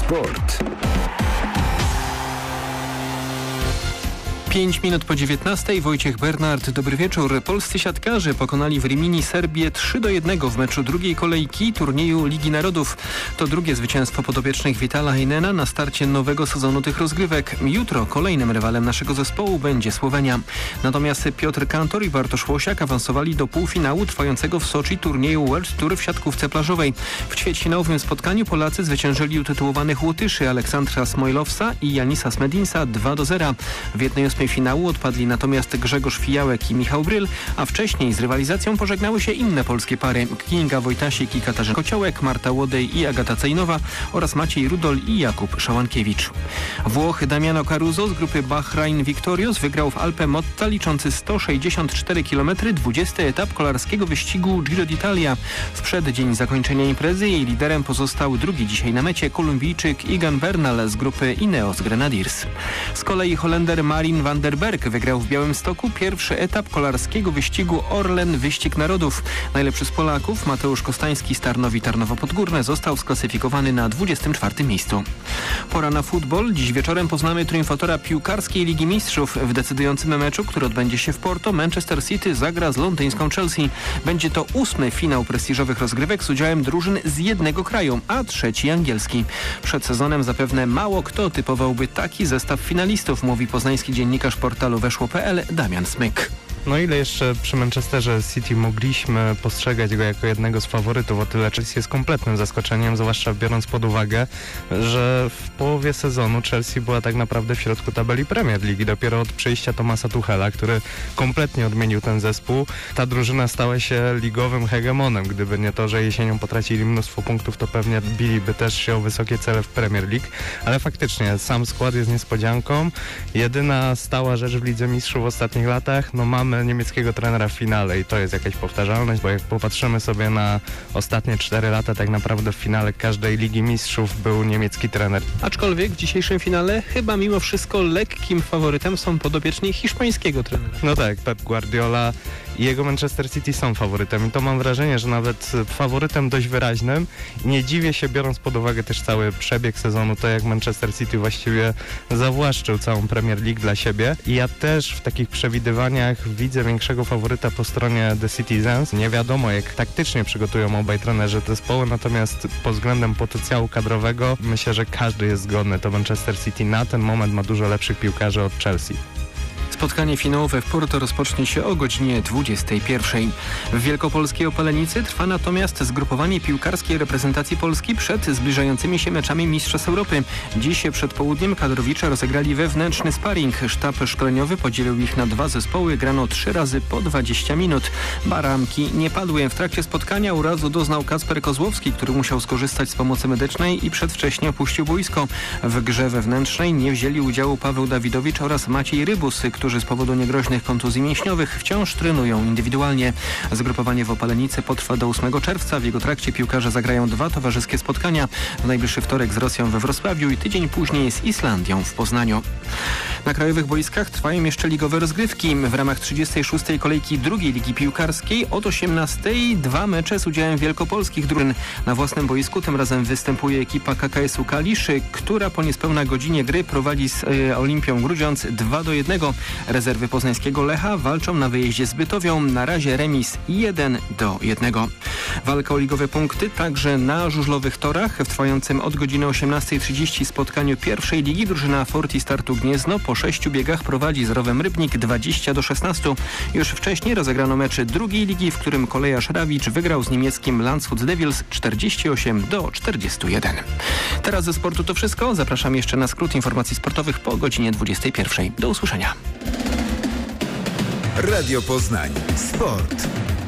Sport. 5 minut po 19:00. Wojciech Bernard, dobry wieczór. Polscy siatkarze pokonali w Rimini Serbię 3-1 w meczu drugiej kolejki turnieju Ligi Narodów. To drugie zwycięstwo podopiecznych Vitala Heinena na starcie nowego sezonu tych rozgrywek. Jutro kolejnym rywalem naszego zespołu będzie Słowenia. Natomiast Piotr Kantor i Bartosz Łosiak awansowali do półfinału trwającego w Soczi turnieju World Tour w siatkówce plażowej. W ćwierćfinałowym spotkaniu Polacy zwyciężyli utytułowanych Łotyszy Aleksandra Smojlowsa i Janisa Smedinsa 2-0. W 1/8 finału odpadli natomiast Grzegorz Fijałek i Michał Bryl, a wcześniej z rywalizacją pożegnały się inne polskie pary: Kinga Wojtasik i Katarzyna Kociołek, Marta Łodej i Agata Cejnowa oraz Maciej Rudol i Jakub Szałankiewicz. Włoch Damiano Caruso z grupy Bahrain Victorious wygrał w Alpe Motta liczący 164 km 20 etap kolarskiego wyścigu Giro d'Italia. W przeddzień zakończenia imprezy jej liderem pozostał drugi dzisiaj na mecie Kolumbijczyk Egan Bernal z grupy Ineos Grenadiers. Z kolei Holender Marin van der Berg wygrał w Białymstoku pierwszy etap kolarskiego wyścigu Orlen Wyścig Narodów. Najlepszy z Polaków, Mateusz Kostański z Tarnowi Tarnowo Podgórne, został sklasyfikowany na 24. miejscu. Pora na futbol. Dziś wieczorem poznamy triumfatora piłkarskiej Ligi Mistrzów. W decydującym meczu, który odbędzie się w Porto, Manchester City zagra z londyńską Chelsea. Będzie to 8. finał prestiżowych rozgrywek z udziałem drużyn z jednego kraju, a 3. angielski. Przed sezonem zapewne mało kto typowałby taki zestaw finalistów, mówi poznański dziennikarz portalu Weszło.pl Damian Smyk. No ile jeszcze przy Manchesterze City mogliśmy postrzegać go jako jednego z faworytów, o tyle Chelsea jest kompletnym zaskoczeniem, zwłaszcza biorąc pod uwagę, że w połowie sezonu Chelsea była tak naprawdę w środku tabeli Premier League. Dopiero od przyjścia Thomasa Tuchela, który kompletnie odmienił ten zespół, ta drużyna stała się ligowym hegemonem. Gdyby nie to, że jesienią potracili mnóstwo punktów, to pewnie biliby też się o wysokie cele w Premier League. Ale faktycznie sam skład jest niespodzianką. Jedyna stała rzecz w Lidze Mistrzów w ostatnich latach, no mamy niemieckiego trenera w finale i to jest jakaś powtarzalność, bo jak popatrzymy sobie na ostatnie 4 lata, tak naprawdę w finale każdej Ligi Mistrzów był niemiecki trener. Aczkolwiek w dzisiejszym finale chyba mimo wszystko lekkim faworytem są podopieczni hiszpańskiego trenera. No tak, Pep Guardiola i jego Manchester City są faworytem i to mam wrażenie, że nawet faworytem dość wyraźnym. Nie dziwię się, biorąc pod uwagę też cały przebieg sezonu, to jak Manchester City właściwie zawłaszczył całą Premier League dla siebie. I ja też w takich przewidywaniach widzę większego faworyta po stronie The Citizens. Nie wiadomo, jak taktycznie przygotują obaj trenerzy zespoły, natomiast pod względem potencjału kadrowego myślę, że każdy jest zgodny. To Manchester City na ten moment ma dużo lepszych piłkarzy od Chelsea. Spotkanie finałowe w Porto rozpocznie się o godzinie 21:00. W wielkopolskiej Opalenicy trwa natomiast zgrupowanie piłkarskiej reprezentacji Polski przed zbliżającymi się meczami Mistrzostw Europy. Dziś przed południem kadrowicze rozegrali wewnętrzny sparring. Sztab szkoleniowy podzielił ich na 2 zespoły. Grano 3 razy po 20 minut. Baramki nie padły. W trakcie spotkania urazu doznał Kacper Kozłowski, który musiał skorzystać z pomocy medycznej i przedwcześnie opuścił boisko. W grze wewnętrznej nie wzięli udziału Paweł Dawidowicz oraz Maciej Rybus, którzy z powodu niegroźnych kontuzji mięśniowych wciąż trenują indywidualnie. Zgrupowanie w Opalenicy potrwa do 8 czerwca. W jego trakcie piłkarze zagrają 2 towarzyskie spotkania. W najbliższy wtorek z Rosją we Wrocławiu i tydzień później z Islandią w Poznaniu. Na krajowych boiskach trwają jeszcze ligowe rozgrywki. W ramach 36. kolejki drugiej ligi piłkarskiej od 18:00 2 mecze z udziałem wielkopolskich drużyn. Na własnym boisku tym razem występuje ekipa KKS-u Kalisz, która po niespełna godzinie gry prowadzi z Olimpią Grudziądz 2-1. Rezerwy poznańskiego Lecha walczą na wyjeździe z Bytowią. Na razie remis 1-1. Walka o ligowe punkty także na żużlowych torach. W trwającym od godziny 18:30 spotkaniu pierwszej ligi drużyna Forti Startu Gniezno po 6 biegach prowadzi z Rowem Rybnik 20-16. Już wcześniej rozegrano mecz drugiej ligi, w którym kolejarz Rawicz wygrał z niemieckim Landshut Devils 48-41. Teraz ze sportu to wszystko. Zapraszam jeszcze na skrót informacji sportowych po godzinie 21:00. Do usłyszenia. Radio Poznań. Sport.